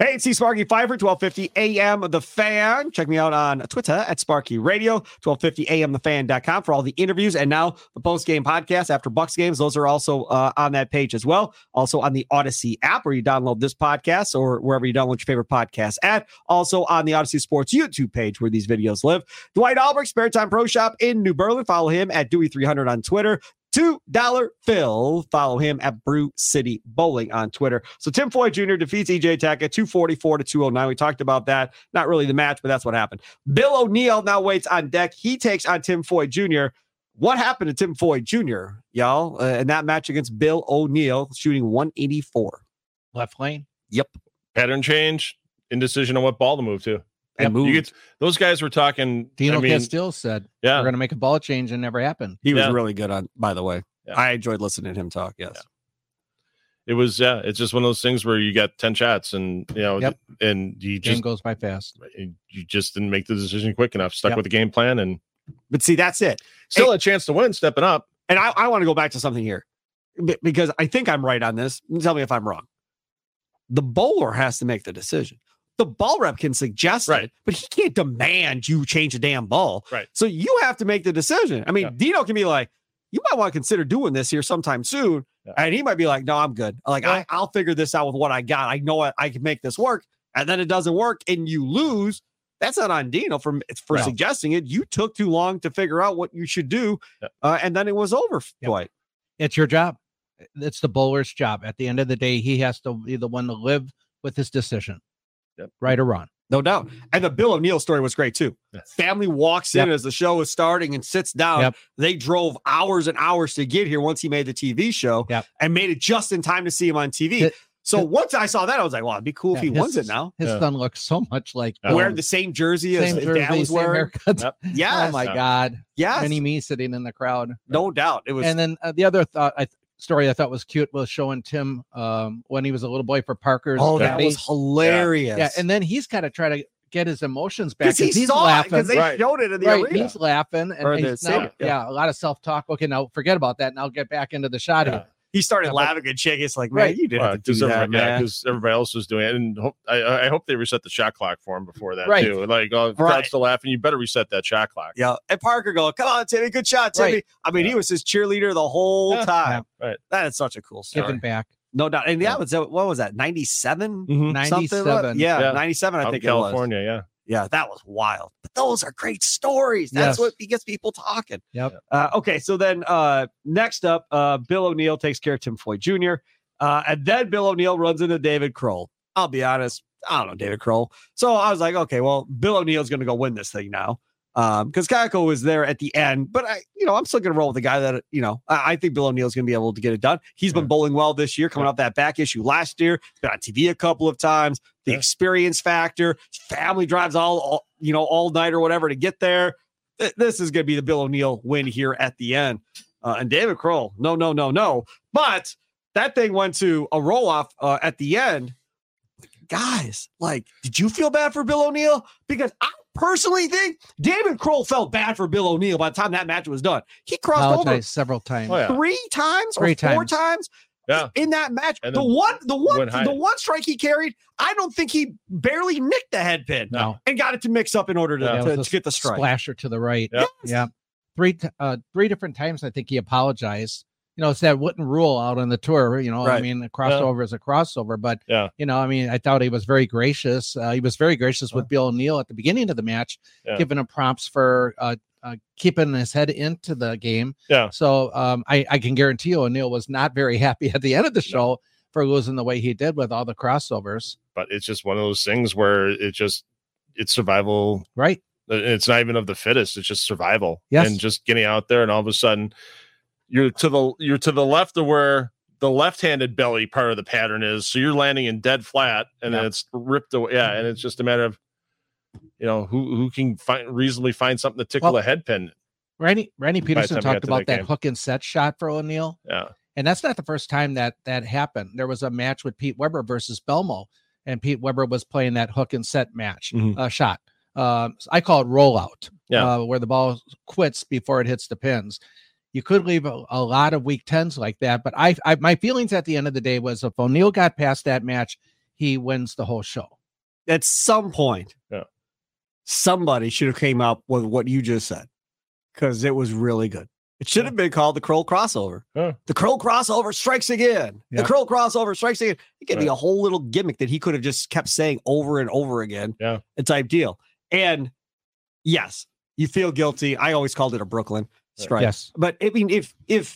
Hey, it's C Sparky Fifer, twelve fifty A M The Fan. Check me out on Twitter at Sparky Radio, twelve fifty A M the fan dot com for all the interviews and now the post-game podcast after Bucks games. Those are also uh, on that page as well. Also on the Odyssey app where you download this podcast or wherever you download your favorite podcast at. Also on the Odyssey Sports YouTube page where these videos live. Dwight Albrecht, Spare Time Pro Shop in New Berlin. Follow him at Dewey three hundred on Twitter. two dollar Phil. Follow him at Brew City Bowling on Twitter. So Tim Foy Junior defeats E J Taka two forty-four to two oh nine. We talked about that. Not really the match, but that's what happened. Bill O'Neill now waits on deck. He takes on Tim Foy Junior What happened to Tim Foy Junior, y'all, uh, in that match against Bill O'Neill, shooting one eighty-four? Left lane. Yep. Pattern change, indecision on what ball to move to. And You moved. get, those guys were talking. Dino I mean, Castillo said, yeah. we're going to make a ball change and never happened. He was Yeah. really good on, by the way. Yeah. I enjoyed listening to him talk. Yes. Yeah. It was, yeah, it's just one of those things where you got ten shots and, you know, Yep. and you Game just, goes by fast. you just didn't make the decision quick enough, stuck Yep. with the game plan and But see, that's it. still a chance to win, stepping up. And I, I want to go back to something here b- because I think I'm right on this. Tell me if I'm wrong. The bowler has to make the decision. The ball rep can suggest Right. it, but he can't demand you change a damn ball. Right. So you have to make the decision. I mean, Yeah. Dino can be like, you might want to consider doing this here sometime soon. Yeah. And he might be like, no, I'm good. Like, Yeah. I, I'll figure this out with what I got. I know I, I can make this work. And then it doesn't work and you lose. That's not on Dino for, for No. suggesting it. You took too long to figure out what you should do. Yeah. Uh, and then it was over. Yep. Dwight. It's your job. It's the bowler's job. At the end of the day, he has to be the one to live with his decision. Yep. Right or wrong. No doubt. And the Bill O'Neill story was great too. Yes. Family walks in Yep. as the show is starting and sits down. Yep. They drove hours and hours to get here once he made the T V show Yep. and made it just in time to see him on T V. It- so it- once I saw that, I was like, well, it'd be cool if Yeah, he his- wins it now. His Yeah. son looks so much like Yeah. Bill. Wearing the same jersey same as his jersey, dad was same wearing. haircut. Yep. Yes. Oh my Yeah. God. Yes. Mini me sitting in the crowd. No doubt. It was And then uh, the other thought, I, story I thought was cute was showing Tim um, when he was a little boy for Parker's. oh, that baby. was hilarious. Yeah, and then he's got to try to get his emotions back because he because he's saw it laughing. because they Right. showed it in the Right, arena. he's laughing and Or the he's now, stadium, yeah. yeah. a lot of self-talk. Okay, now forget about that. Now get back into the shot Yeah. here. He started Yeah, but- laughing at Chick. It's like, man, Right. you didn't have to do Because that, everybody, yeah, man. 'cause everybody else was doing it, and hope, I, I hope they reset the shot clock for him before that Right. too. Like, oh, if the Right. crowd's still laughing, you better reset that shot clock. Yeah. And Parker going, come on, Timmy. Good shot, Timmy. Right. I mean, he Yeah. was his cheerleader the whole Yeah. time. Right. That is such a cool story. Giving back. No doubt. And Yeah. that was, what was that, ninety-seven? Mhm. ninety-seven. Yeah, Yeah. ninety-seven, I Out in think it was. California, yeah. Yeah, that was wild. But those are great stories. That's Yes. what gets people talking. Yep. Uh, okay, so then uh, next up, uh, Bill O'Neill takes care of Tim Foy Junior Uh, and then Bill O'Neill runs into David Kroll. I'll be honest, I don't know David Kroll. So I was like, okay, well, Bill O'Neill's going to go win this thing now. Um, because Kako was there at the end, but I, you know, I'm still going to roll with the guy that, you know, I, I think Bill O'Neill's going to be able to get it done. He's been Yeah. bowling well this year, coming Yeah. off that back issue last year, been on T V a couple of times, the Yeah. experience factor, family drives all, all, you know, all night or whatever to get there. Th- This is going to be the Bill O'Neill win here at the end. Uh, and David Kroll, no, no, no, no. But that thing went to a roll off uh, at the end. Guys, like, did you feel bad for Bill O'Neill? Because I personally think David Kroll felt bad for Bill O'Neill by the time that match was done. He crossed over Apologize several times. Oh, yeah. three times or Three four times. times Yeah. in that match. And The then one, the one, went high. the one strike he carried, I don't think he barely nicked the head pin No. and got it to mix up in order to, Yeah. That to, was to a get the strike. Splasher to the right. Yep. Yeah. Three t- uh three different times I think he apologized. You know, it's that wouldn't rule out on the tour. You know, I Right. mean, a crossover is a crossover, but Yeah. you know, I mean, I thought he was very gracious. Uh, he was very gracious with Bill O'Neill at the beginning of the match, Yeah. giving him prompts for uh, uh, keeping his head into the game. Yeah. So um, I, I can guarantee you O'Neill was not very happy at the end of the show for losing the way he did with all the crossovers. But it's just one of those things where it just, it's survival. Right. It's not even of the fittest. It's just survival. Yes. And just getting out there, and all of a sudden you're to the you're to the left of where the left-handed belly part of the pattern is. So you're landing in dead flat, and then Yeah. it's ripped away. Yeah, and it's just a matter of, you know, who who can find reasonably find something to tickle Well, a head pin. Randy Randy By the Peterson time we got talked to about that that game. hook and set shot for O'Neill. Yeah. And that's not the first time that that happened. There was a match with Pete Weber versus Belmo, and Pete Weber was playing that hook and set match Mhm. uh, shot. Um, I call it rollout, Yeah. uh, where the ball quits before it hits the pins. You could leave a, a lot of weak tens like that, but I, I, my feelings at the end of the day was if O'Neill got past that match, he wins the whole show. At some point, yeah. somebody should have came up with what you just said, because it was really good. It should have been called the Kroll crossover. Huh. The Kroll crossover strikes again. Yep. The Kroll crossover strikes again. It could Right. be a whole little gimmick that he could have just kept saying over and over again. Yeah. A type deal. And yes, you feel guilty. I always called it a Brooklyn strike. Yes. But I mean, if if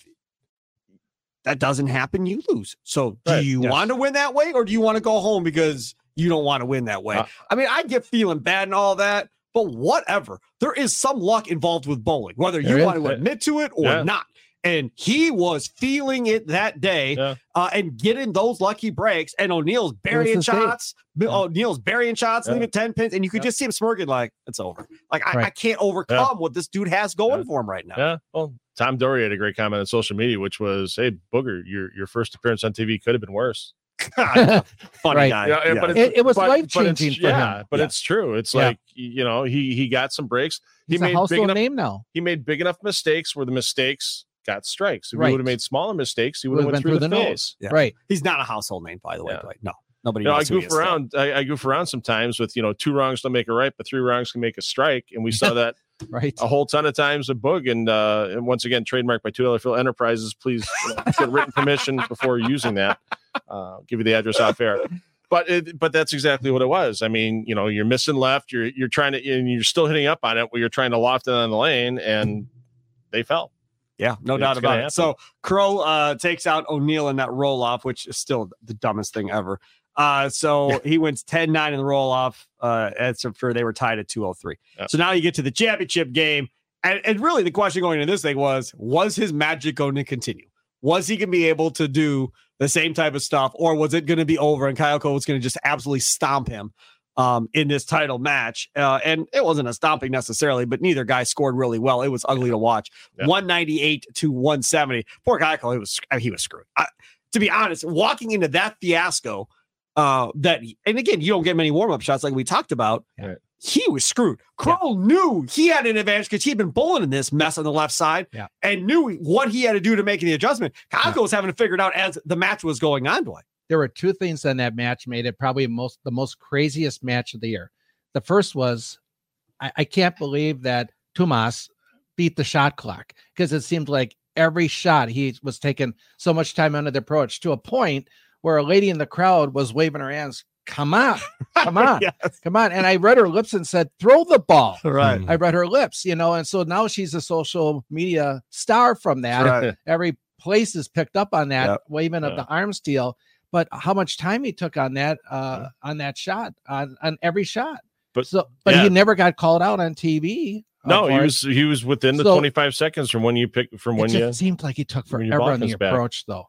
that doesn't happen, you lose. So do Right. you Yes. want to win that way, or do you want to go home because you don't want to win that way? Uh, I mean, I get feeling bad and all that, but whatever. There is some luck involved with bowling, whether you There is. want to admit to it or Yeah. not. And he was feeling it that day Yeah. uh, and getting those lucky breaks. And O'Neal's burying his day. shots. Yeah. O'Neal's burying shots, Yeah. leaving ten pins. And you could Yeah. just see him smirking like, it's over. Like, I, I Right. can't overcome what this dude has going Yeah. for him right now. Yeah. Well, Tom Dory had a great comment on social media, which was, "Hey, Booger, your your first appearance on T V could have been worse." God, funny Right. guy. Yeah, Yeah. but it's, It- it was but- but it's- life-changing for yeah, him. but Yeah. it's true. It's Yeah. like, you know, he he got some breaks. He He's a made big household enough. name now. He made big enough mistakes where the mistakes got strikes. If Right. he would have made smaller mistakes, he would have Would've went been through, through the, the face. nose. Yeah. Right. He's not a household name, by the way. Yeah. But no, nobody You know, I knows who he goof is still. around. I, I goof around sometimes with, you know, two wrongs don't make a right, but three wrongs can make a strike. And we saw that Right. a whole ton of times with Boog. And uh, and once again, trademarked by Two Dollar Phil Enterprises. Please you know, get written permission before using that. Uh, give you the address off air. But it, but that's exactly what it was. I mean, you know, you're missing left. You're you're trying to, and you're still hitting up on it where you're trying to loft it on the lane, and they fell. Yeah, no It's doubt gonna about it. happen. So Crow uh, takes out O'Neal in that roll off, which is still the dumbest thing ever. Uh, so he wins ten nine in the roll off. Uh, as for they were tied at two oh three. Yep. So now you get to the championship game. And, and really the question going into this thing was, was his magic going to continue? Was he going to be able to do the same type of stuff, or was it going to be over and Kyle Cole was going to just absolutely stomp him um, in this title match? Uh, and it wasn't a stomping necessarily, but neither guy scored really well. It was ugly to watch. Yeah. one ninety-eight to one seventy. Poor Kyle Cole, he was, he was screwed. I, to be honest, walking into that fiasco, uh, that, and again, you don't get many warm-up shots like we talked about. Right. He was screwed. Kroll knew he had an advantage because he'd been bowling in this mess on the left side Yeah. and knew what he had to do to make the adjustment. Kyle Cole was having to figure it out as the match was going on, Dwight. There were two things in that match made it probably most the most craziest match of the year. The first was, I, I can't believe that Tomas beat the shot clock, because it seemed like every shot he was taking so much time under the approach, to a point where a lady in the crowd was waving her hands. Come on, come on, Yes. come on. And I read her lips and said, throw the ball. Right. I read her lips, you know, and so now she's a social media star from that. Right. Every place is picked up on that Yep. waving of Yeah. the arms deal. But how much time he took on that, uh, on that shot, on, on every shot. But So, but yeah. he never got called out on T V. uh, No, for he it. was he was within the So- twenty-five seconds from when you pick from It when just you. seemed like he took when your forever ball on the comes back. approach, though.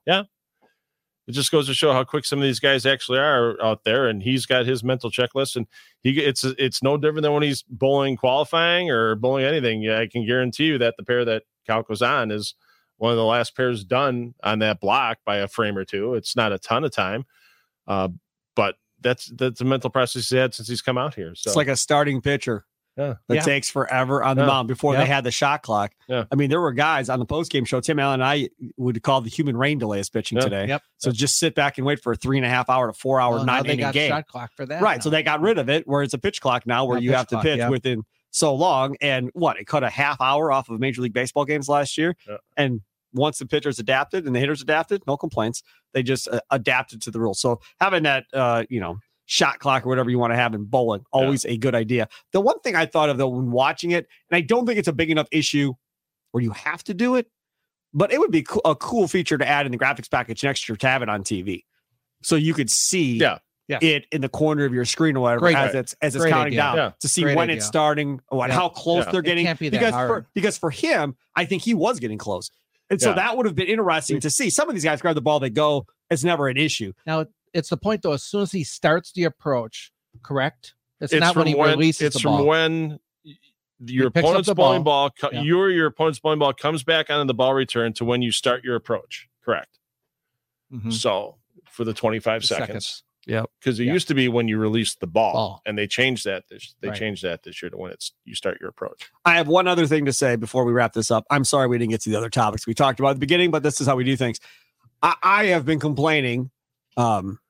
It just goes to show how quick some of these guys actually are out there, and he's got his mental checklist, and he it's it's no different than when he's bowling qualifying or bowling anything. Yeah, I can guarantee you that the pair that Calc was on is one of the last pairs done on that block by a frame or two. It's not a ton of time, uh, but that's that's a mental process he's had since he's come out here. So It's like a starting pitcher yeah, that Yeah. takes forever on the Yeah. mound before Yeah. they had the shot clock. Yeah. I mean, there were guys on the postgame show. Tim Allen and I would call the human rain delay as pitching Yeah. today. Yep. So just sit back and wait for a three and a half hour to four hour Well, now nine they inning got game. shot clock for that. Right. now. So they got rid of it where it's a pitch clock now where Now you pitch have to clock, pitch yeah. within so long. And what? It cut a half hour off of Major League Baseball games last year. Yeah. And once the pitchers adapted and the hitters adapted, no complaints. They just uh, adapted to the rules. So having that, uh, you know, shot clock or whatever you want to have in bowling, always a good idea. The one thing I thought of though when watching it, and I don't think it's a big enough issue where you have to do it, but it would be co- a cool feature to add in the graphics package next year to have it on T V, so you could see yeah, Yeah. it in the corner of your screen or whatever Great. as it's as it's Great counting idea. down Yeah. to see Great when idea. it's starting, what Yeah. how close Yeah. they're It getting. can't be that because hard. for because for him, I think he was getting close, and so Yeah. that would have been interesting to see. Some of these guys grab the ball, they go. It's never an issue. Now it's the point though. As soon as he starts the approach, correct? It's, it's not when from he when releases it's the from ball. when y- your picks up opponent's the bowling ball, co- Yeah. your your opponent's bowling ball comes back onto the ball return to when you start your approach. Correct. Mhm. So for the twenty-five seconds. Seconds. Yep. Because it Yeah. used to be when you release the ball, Ball. and they changed that. This, they Right. changed that this year to when it's you start your approach. I have one other thing to say before we wrap this up. I'm sorry we didn't get to the other topics we talked about at the beginning, but this is how we do things. I, I have been complaining um,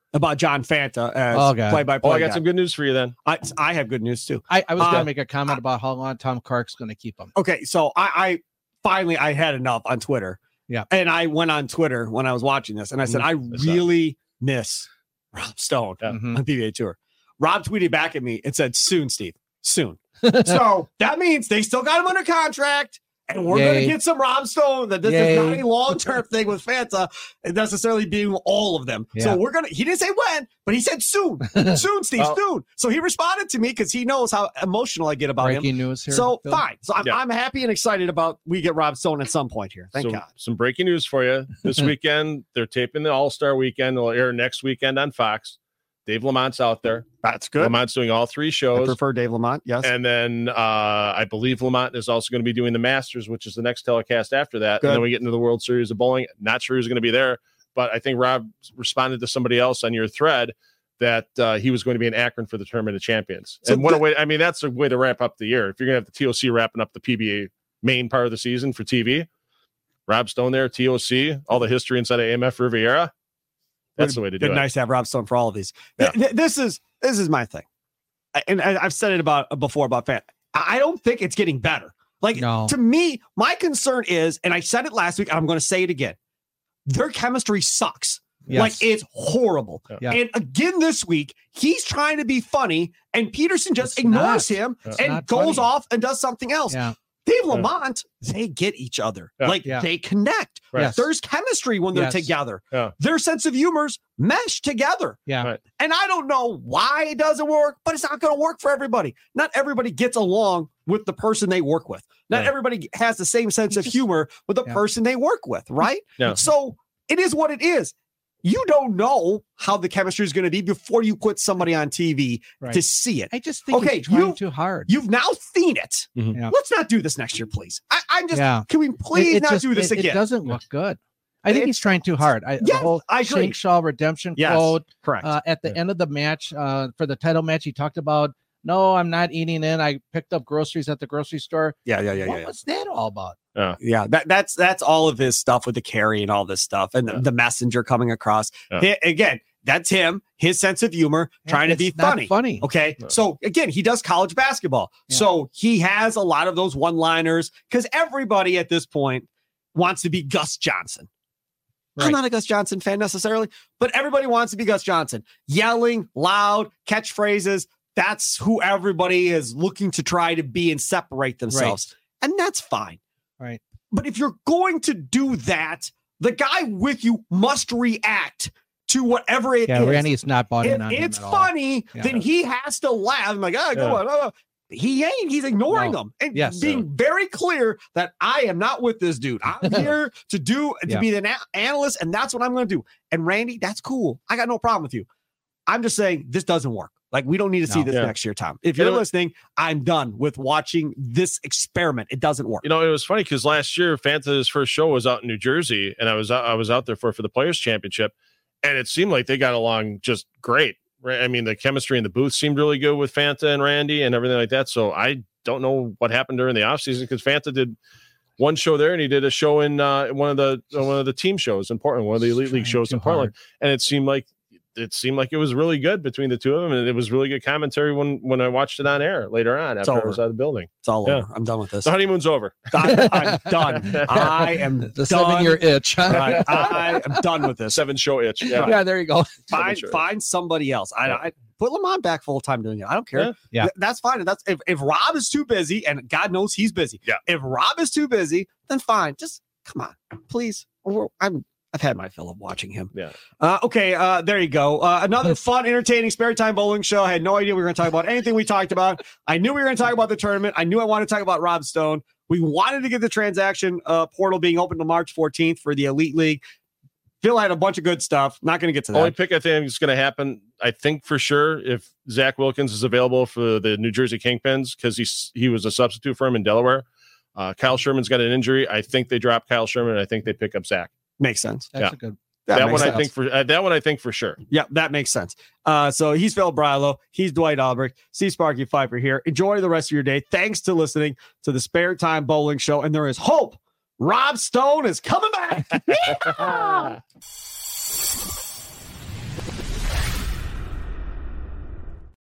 about John Fanta as Oh, God. play-by-play Oh, I got guy. some good news for you then. I, I have good news too. I, I was Uh, going to make a comment about how long Tom Clark's going to keep him. Okay, so I, I finally I had enough on Twitter. Yeah. And I went on Twitter when I was watching this, and I said, I I saw it. really miss Rob Stone Yeah. Mhm. on P B A Tour. Rob tweeted back at me and said, soon, Steve, soon. So that means they still got him under contract, and we're going to Yay. get some Rob Stone. That this Yay. is not a long-term thing with Fanta necessarily being all of them. Yeah. So we're going to, he didn't say when, but he said soon, soon, Steve, Well- soon. So he responded to me because he knows how emotional I get about him. Breaking news here. So Phil. fine. So I'm, Yeah. I'm happy and excited about we get Rob Stone at some point here. Thank so, God. Some breaking news for you. This weekend, they're taping the All-Star Weekend. It'll air next weekend on Fox. Dave Lamont's out there. That's good. Lamont's doing all three I shows. prefer Dave Lamont. Yes. And then uh, I believe Lamont is also going to be doing the Masters, which is the next telecast after that. Good. And then we get into the World Series of Bowling. Not sure who's going to be there, but I think Rob responded to somebody else on your thread that uh, he was going to be in Akron for the Tournament of Champions. So and what a the- way! I mean, that's a way to wrap up the year. If you're going to have the T O C wrapping up the P B A main part of the season for T V, Rob Stone there, T O C, all the history inside of A M F Riviera. That's the way to do Been it. nice to have Rob Stone for all of these. Th- Yeah. th- this is this is my thing, I- and I, I've said it about before about Fanta. I I don't think it's getting better. Like No. to me, my concern is, and I said it last week, and I'm going to say it again. Their chemistry sucks. Yes. Like it's horrible. Yeah. And again this week, he's trying to be funny, and Peterson just It's ignores not. him It's and not goes funny. off and does something else. Yeah. Dave Lamont, they get each other. Yeah. Like Yeah. they connect. Right. Yes. There's chemistry when they're Yes. together. Yeah. Their sense of humors mesh together. Yeah. Right. And I don't know why it doesn't work, but it's not going to work for everybody. Not everybody gets along with the person they work with. Not Yeah. everybody has the same sense of humor with the Yeah. person they work with, right? Yeah. So it is what it is. You don't know how the chemistry is going to be before you put somebody on T V Right. to see it. I just think Okay, he's trying you- too hard. You've now seen it. Mhm. Yeah. Let's not do this next year, please. I, I'm just, Yeah. can we please It- it not just- do this it, again? It doesn't look good. I think It- he's trying too hard. I, the Yes, whole I agree. Shank Shaw redemption Yes, quote correct. uh, at the end of the match uh, for the title match, he talked about, no, I'm not eating in. I picked up groceries at the grocery store. yeah, yeah, yeah, what yeah. yeah. was that all about? Yeah, that that's that's all of his stuff with the carry and all this stuff, and Yeah. the, the messenger coming across. Yeah. Hi- again, that's him, his sense of humor, trying to It's be not funny. funny. Okay, No. so again, he does college basketball, Yeah. so he has a lot of those one-liners because everybody at this point wants to be Gus Johnson. I'm Right. not a Gus Johnson fan necessarily, but everybody wants to be Gus Johnson, yelling loud catchphrases. That's who everybody is looking to try to be and separate themselves, and that's fine. Right. But if you're going to do that, the guy with you must react to whatever it is. Yeah, Randy's not bought If in on him it's at all. funny, Yeah. then he has to laugh. I'm like, oh, go Yeah. on. oh, oh." He ain't. He's ignoring No. them and Yes. being very clear that I am not with this dude. I'm here to do to Yeah. be an a- analyst, and that's what I'm going to do. And Randy, that's cool. I got no problem with you. I'm just saying this doesn't work. Like we don't need to see No. this Yeah. next year, Tom. If you're You know- listening, I'm done with watching this experiment. It doesn't work. You know, it was funny because last year Fanta's first show was out in New Jersey, and I was out, I was out there for for the Players Championship, and it seemed like they got along just great. Right? I mean, the chemistry in the booth seemed really good with Fanta and Randy and everything like that. So I don't know what happened during the offseason because Fanta did one show there, and he did a show in uh, one of the uh, one of the team shows in Portland, one of the Elite League Trying shows too in Portland, hard. and it seemed like. It seemed like it was really good between the two of them, and it was really good commentary when when I watched it on air later on after I over. was out of the building. It's all Yeah. over. I'm done with this. The honeymoon's over. I'm, I'm done. I am The done. seven-year itch. huh? Right. I am done with this. Seven show itch. Yeah. Yeah, there you go. Find sure. find somebody else. I, Yeah. I put Lamont back full time doing it. I don't care. Yeah. Yeah. Th- that's fine. That's if, if Rob is too busy, and God knows he's busy. Yeah. If Rob is too busy, then fine. Just come on, please. Or I'm I've had my fill of watching him. Yeah. Uh, okay. Uh, there you go. Uh, another fun, entertaining spare time bowling show. I had no idea we were going to talk about anything we talked about. I knew we were going to talk about the tournament. I knew I wanted to talk about Rob Stone. We wanted to get the transaction uh, portal being open to March fourteenth for the Elite League. Phil had a bunch of good stuff. Not going to get to that. Only pick I think is going to happen, I think for sure, if Zach Wilkins is available for the New Jersey Kingpins because he's he was a substitute for him in Delaware. Uh, Kyle Sherman's got an injury. I think they drop Kyle Sherman. And I think they pick up Zach. Makes sense. That's Yeah. a good. That, That, makes one sense. I think for uh, that one I think for sure. Yeah, that makes sense. Uh, so he's Phil Brilo. He's Dwight Albrecht. Steve Sparky Pfeiffer here. Enjoy the rest of your day. Thanks to listening to the Spare Time Bowling Show. And there is hope. Rob Stone is coming back. Yeah!